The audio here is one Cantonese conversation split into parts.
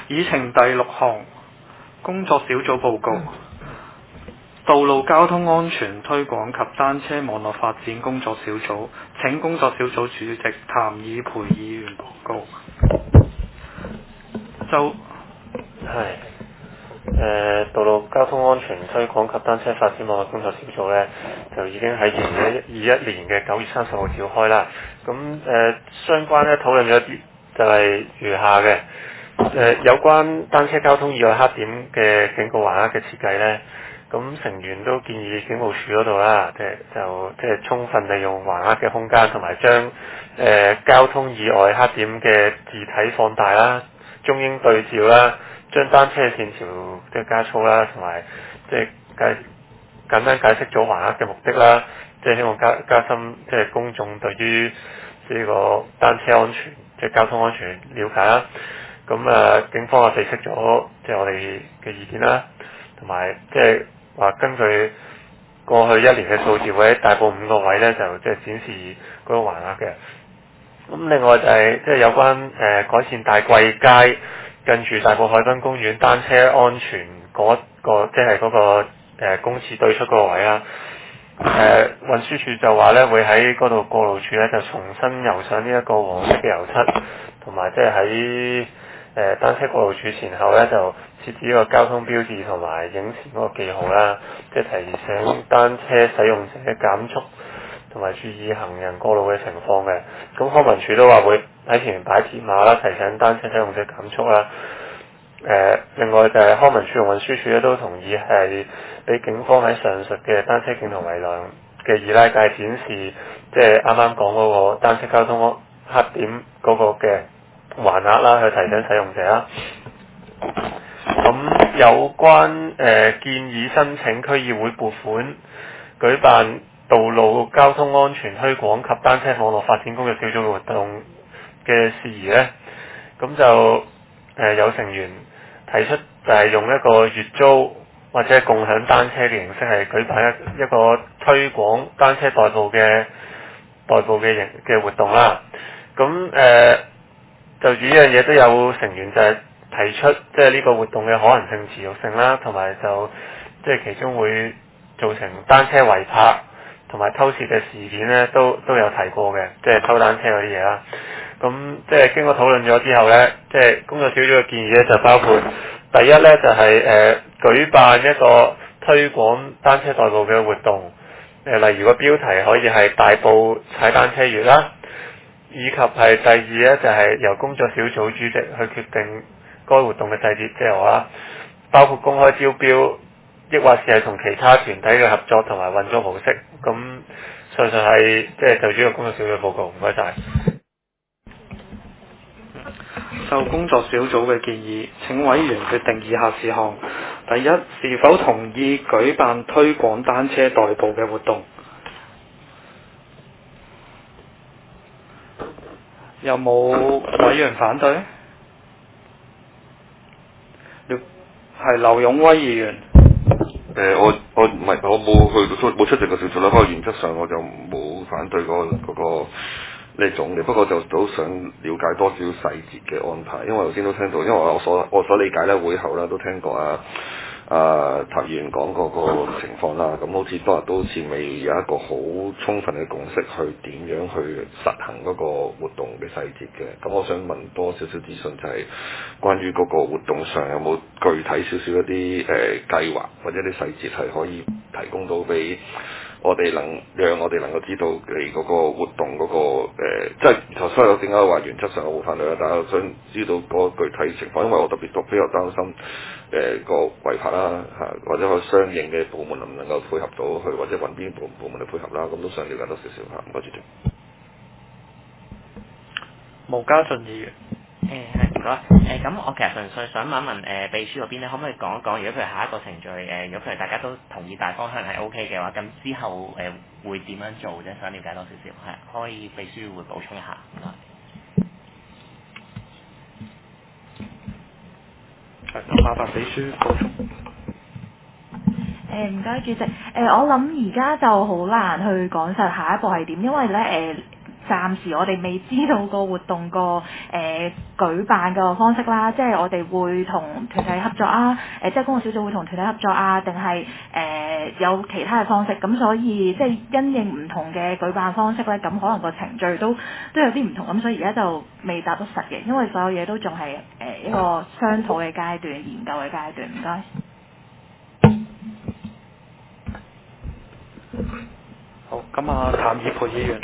議程第6項工作小組報告，道路交通安全推廣及單車網絡發展工作小組，請工作小組主席譚以培議員報告。 道路交通安全推廣及單車發展網絡工作小組呢，就已經喺2021年嘅9月30號召開啦。咁相關呢討論咗啲就係如下嘅。有關單車交通意外黑點嘅警告橫額嘅設計呢，咁成員都建議警務處嗰度啦，即係充分利用橫額嘅空間，同埋將交通意外黑點嘅字體放大啦、中英對照啦，將單車線條即係加粗啦，同埋即係簡單解釋咗橫額嘅目的啦，即係希望加深即係公眾對於呢個單車安全即係交通安全了解啦。咁警方就釋釋咗即係我哋嘅意見啦，同埋即係話根據過去1年嘅數字，或者大埔5個位咧就即係展示嗰個橫額嘅。咁另外就係即係有關改善大貴街近住大埔海濱公園單車安全嗰個即係嗰個公廁對出嗰個位啦。運輸署就話咧會喺嗰度過路處咧就重新油上呢一個黃色嘅油漆，同埋即係喺單車過路處前後咧就設置一個交通標誌同埋影前嗰個記號啦，即係提醒單車使用者減速同埋注意行人過路嘅情況嘅。咁康文署都話會喺前面擺鐵馬啦，提醒單車使用者減速啦。另外就係康文署同運輸署咧都同意係俾警方喺上述嘅單車徑同圍欄嘅易拉界展示，即係啱啱講嗰個單車交通黑點嗰個嘅橫額啦，去提醒使用者啦。咁有關建議申請區議會撥款舉辦道路交通安全推廣及單車網絡發展工作小組活動嘅事宜呢，咁就有成員提出就係用一個月租或者共享單車嘅形式係舉辦一個推廣單車代步嘅活動啦。咁就住呢樣嘢都有成員就係提出即係呢個活動嘅可能性、持續性啦，同埋就即係其中會造成單車違泊同埋偷竊嘅事件咧，都有提過嘅，即係偷單車嗰啲嘢啦。咁即係經過討論咗之後咧，即係工作小組嘅建議咧就包括第一咧就係舉辦一個推廣單車代步嘅活動，例如個標題可以係大埔踩單車月啦，以及係第二咧就係由工作小組主席去決定該活動嘅細節，即係我啦，包括公開招標，抑或是係同其他團體嘅合作同埋運作模式。咁上述係即係就主要工作小組報告，唔該晒。 就工作小組嘅建議，請委員決定以下事項：第一，是否同意舉辦推廣單車代步嘅活動？有冇委員反對？係劉勇威議員。 我唔係，我冇出席個小組啦。不過原則上我就冇反對嗰個呢種嘅，不過就都想了解多少細節嘅安排，因為頭先都聽到，因為我所理解咧，會後咧都聽過譚議員講過個情況啦，咁好似當日都好似未有一個好充分嘅共識去點樣去實行嗰個活動嘅細節嘅，咁我想問多少少資訊，就係關於嗰個活動上有冇具體少少一啲計劃或者啲細節係可以提供到俾讓我哋能夠知道你嗰個活動嗰個即係所以我點解話原則上我冇反對啦，但係我想知道嗰個具體情況，因為我特別比較擔心個違泊啦或者個相應嘅部門能唔能夠配合到佢，或者揾邊部門嚟配合啦，咁都想了解多少少嚇，唔該主席。 毛家俊議員。 係唔該。咁我其實純粹想問一問秘書嗰邊咧，可唔可以講一講，如果譬如下一個程序如果譬如大家都同意大方向係 OK 嘅話，咁之後會點樣做啫？想了解多少少，係可以秘書會補充一下，唔該。 麻煩秘書補充。 唔該主席。我諗而家就好難去講實下一步係點，因為咧暫時我哋未知道個活動個舉辦嘅方式啦，即係我哋會同團體合作啊，即係工作小組會同團體合作啊，定係有其他嘅方式，咁所以即係因應唔同嘅舉辦方式咧，咁可能個程序都有啲唔同，咁所以而家就未答得實嘅，因為所有嘢都仲係一個商討嘅階段、研究嘅階段。唔該。 好，咁啊，譚以培議員。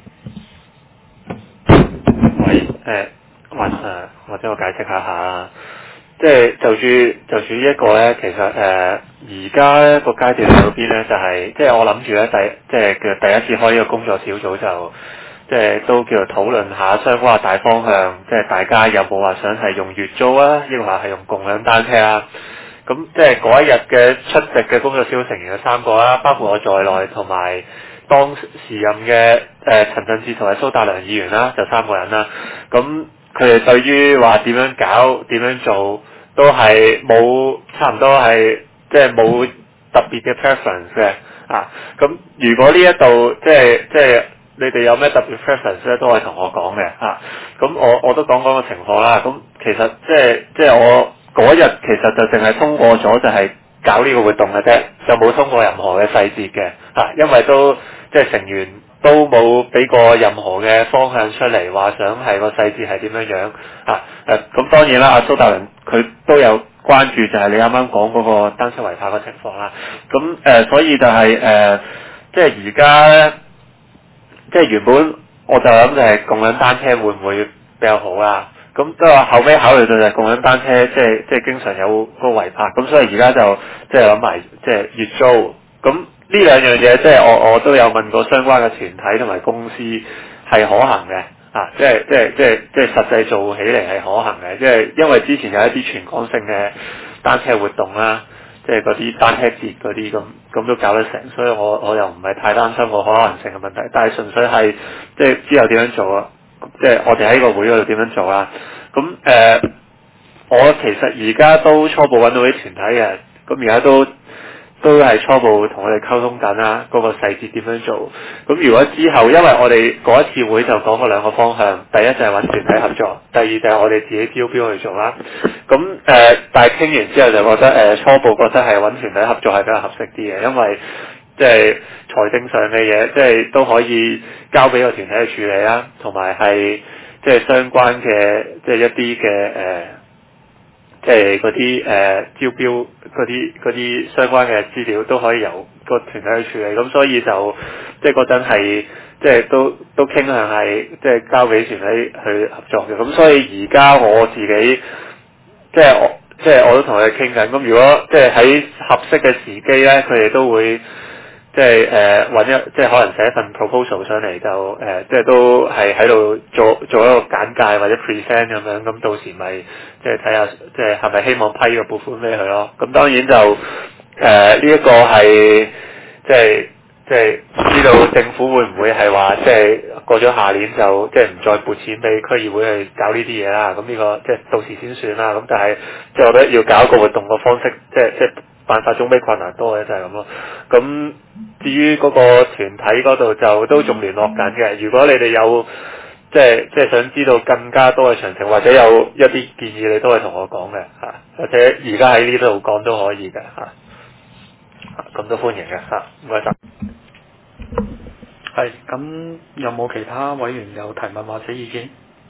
喂，或者我解釋下啦，即係就住呢一個咧，其實而家咧個階段喺邊咧，就係即係我諗住咧即係叫第一次開呢個工作小組就即係都叫做討論下相關嘅大方向，即係大家有冇話想係用月租啊，抑或係用共享單車啊？咁即係嗰一日嘅出席嘅工作小組成員有3個啦，包括我在內，同埋當時任嘅陳振志同埋蘇達良議員啦，就3個人啦。咁佢哋對於話點樣搞、點樣做，都係冇差唔多係即係冇特別嘅 preference 嘅啊。咁如果呢一度即係你哋有咩特別 preference 咧，都可以同我講嘅啊。咁我都講個情況啦。咁其實即係我嗰日其實就淨係通過咗就係搞呢個活動嘅啫，就冇通過任何嘅細節嘅啊，因為都即係成員都冇俾過任何嘅方向出嚟，話想係個細節係點樣樣啊。咁當然啦，阿蘇達倫佢都有關注，就係你啱啱講嗰個單車違法嘅情況啦。咁所以就係即係而家咧，即係原本我就諗就係共享單車會唔會比較好啦？咁都話後尾考慮到就係共享單車，即係經常有個違泊，咁所以而家就即係諗埋即係月租。咁呢兩樣嘢即係我都有問過相關嘅團體同埋公司係可行嘅，啊，即係實際做起嚟係可行嘅，即係因為之前有一啲全港性嘅單車活動啦，即係嗰啲單車節嗰啲咁都搞得成，所以我又唔係太擔心個可能性嘅問題，但係純粹係即係之後點樣做啊？即係我哋喺個會嗰度點樣做啦？咁我其實而家都初步揾到啲團體嘅，咁而家都係初步同我哋溝通緊啦，嗰個細節點樣做？咁如果之後，因為我哋嗰一次會就講過2個方向，第一就係揾團體合作，第二就係我哋自己招標去做啦。咁但係傾完之後就覺得初步覺得係揾團體合作係比較合適啲嘅，因為即係財政上嘅嘢，即係都可以交俾個團體去處理啦，同埋係即係相關嘅即係一啲嘅即係嗰啲招標嗰啲相關嘅資料都可以由個團體去處理，咁所以就即係嗰陣係即係都傾向係即係交俾團體去合作嘅，咁所以而家我自己即係我都同佢哋傾緊，咁如果即係喺合適嘅時機咧，佢哋都會即係揾即係可能寫一份 proposal 上嚟，就即係都係喺度做一個簡介或者 present 咁樣，咁到時咪即係睇下即係係咪希望批個撥款俾佢咯。咁當然就呢一個係即係唔知道政府會唔會係話即係過咗下年就即係唔再撥錢俾區議會去搞呢啲嘢啦。咁呢個即係到時先算啦。咁但係即係我覺得要搞一個活動嘅方式，即係辦法總比困難多嘅，就係咁咯。咁至於嗰個團體嗰度就都仲聯絡緊嘅。如果你哋有即係想知道更加多嘅詳情，或者有一啲建議，你都係同我講嘅嚇，或者而家喺呢度講都可以嘅嚇。咁都歡迎嘅嚇，唔該晒。 係，咁有冇其他委員有提問或者意見？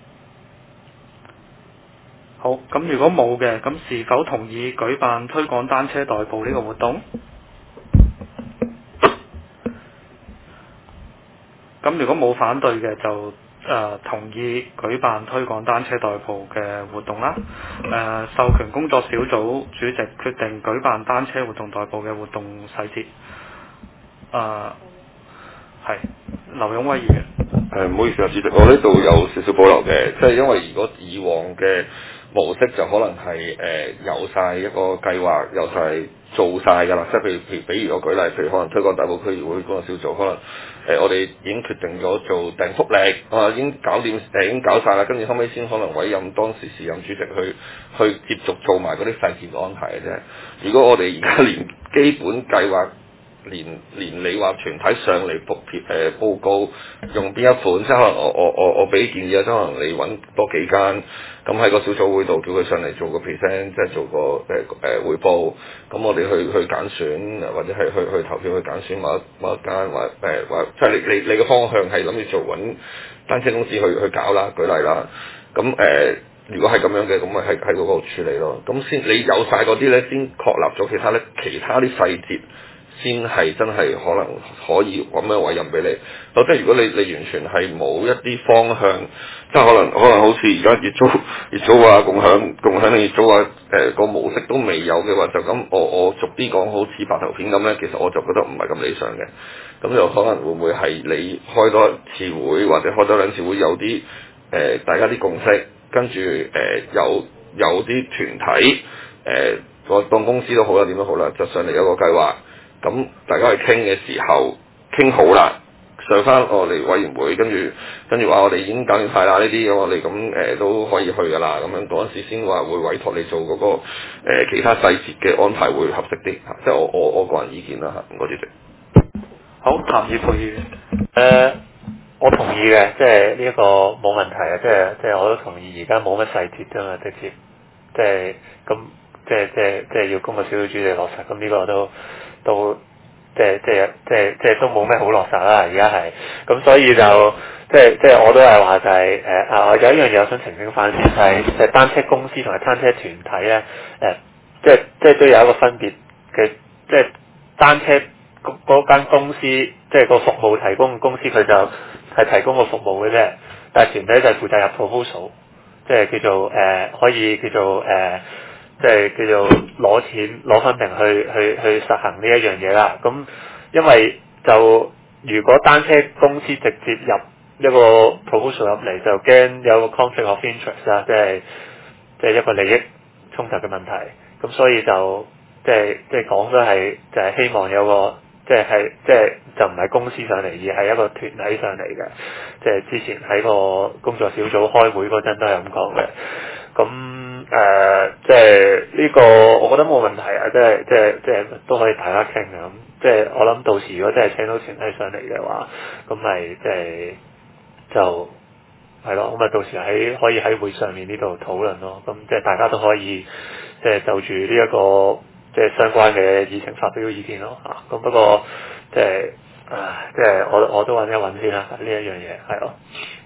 好，咁如果冇嘅，咁是否同意舉辦推廣單車代步呢個活動？咁如果冇反對嘅，就同意舉辦推廣單車代步嘅活動啦。授權工作小組主席決定舉辦單車活動代步嘅活動細節。係劉勇威議員。 唔好意思啊，主席，我呢度有少少保留嘅，即係因為如果以往嘅模式就可能係有晒一個計劃，有晒做晒㗎啦，即係比如我舉例，譬如可能推廣大埔區議會工作小組，可能我哋已經決定咗做訂福利，已經搞掂，已經搞晒啦，跟住後尾先可能委任當時時任主席去接續做埋嗰啲細節嘅安排嘅啫。如果我哋而家連基本計劃連你話全體上嚟報告用邊一款，即係可能我俾建議啊，即係可能你揾多幾間，咁喺個小組會度叫佢上嚟做個 present，即係做個彙報，咁我哋去揀選，或者係去投票去揀選某一間或即係你嘅方向係諗住做揾單車公司去搞啦，舉例啦，咁如果係咁樣嘅，咁咪喺嗰度處理咯。咁先你有晒嗰啲咧，先確立咗其他啲細節，先係真係可能可以咁樣委任俾你。即係如果你完全係冇一啲方向，即係可能好似而家月租啊、共享月租啊，個模式都未有嘅話，就咁我逐啲講好似白頭片咁咧，其實我就覺得唔係咁理想嘅。咁就可能會唔會係你開多一次會，或者開多兩次會，有啲大家啲共識。跟住有啲團體當公司都好啦，點都好啦，就上嚟有個計劃，咁大家去傾嘅時候傾好啦，上翻我哋委員會，跟住話我哋已經搞掂晒啦呢啲，咁我哋咁都可以去噶啦，咁樣嗰陣時先話會委託你做嗰個其他細節嘅安排會合適啲嚇，即係我個人意見啦嚇，唔該主席。 好，譚以培議員。 我同意嘅，即係呢一個冇問題啊！即係我都同意，而家冇乜細節㗎嘛，直接即係咁，即係要公個小組主席落實，咁呢個都即係都冇咩好落實啦。而家係咁，所以就即係我都係話就係我有一樣嘢我想澄清翻先，就係單車公司同埋單車團體咧即係都有一個分別嘅，即係單車嗰間公司，即係個服務提供嘅公司，佢就係提供個服務嘅啫。但係團體就係負責入 proposal， 即係叫做可以叫做即係叫做攞錢攞分定去實行呢一樣嘢啦。咁因為就如果單車公司直接入一個 proposal 入嚟，就驚有個 conflict of interest 啦，即係一個利益衝突嘅問題。咁所以就即係講都係就係希望有個即係就唔係公司上嚟，而係一個團體上嚟嘅。即係之前喺個工作小組開會嗰陣都係咁講嘅。咁即係呢個我覺得冇問題啊！即係都可以大家傾嘅。咁即係我諗到時如果真係請到團體上嚟嘅話，咁咪即係就係咯。咁咪到時可以喺會上面呢度討論咯。咁即係大家都可以即係就住呢一個即係相關嘅議程發表意見咯嚇。咁不過即係我都揾一揾先啦。呢一樣嘢係咯。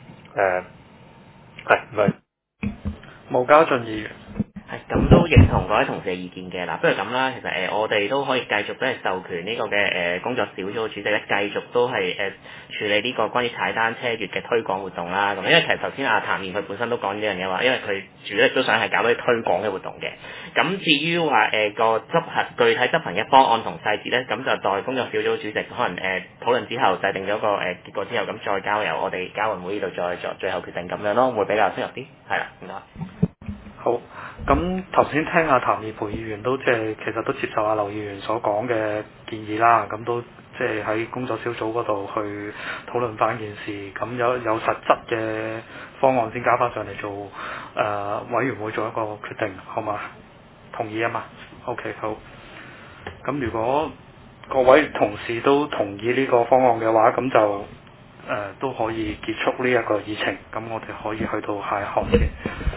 係唔該。 毛家俊議員。 係咁都認同各位同事嘅意見嘅。嗱，不如咁啦，其實我哋都可以繼續都係授權呢個嘅工作小組主席咧，繼續都係處理呢個關於踩單車月嘅推廣活動啦。咁因為其實頭先阿譚議員佢本身都講呢樣嘢話，因為佢主力都想係搞啲推廣嘅活動嘅。咁至於話個具體執行嘅方案同細節咧，咁就待工作小組主席可能討論之後制定咗個結果之後，咁再交由我哋交運會呢度再作最後決定咁樣咯，會比較適合啲。係啦，唔該。 好，咁頭先聽阿譚以培議員都其實都接受阿劉議員所講嘅建議啦，咁都喺工作小組嗰度去討論翻件事，咁有實質嘅方案先加翻上嚟做委員會做一個決定，好嘛？同意啊嘛 ？OK 好。咁如果各位同事都同意呢個方案嘅話，咁就都可以結束呢一個議程，咁我哋可以去到下一項先。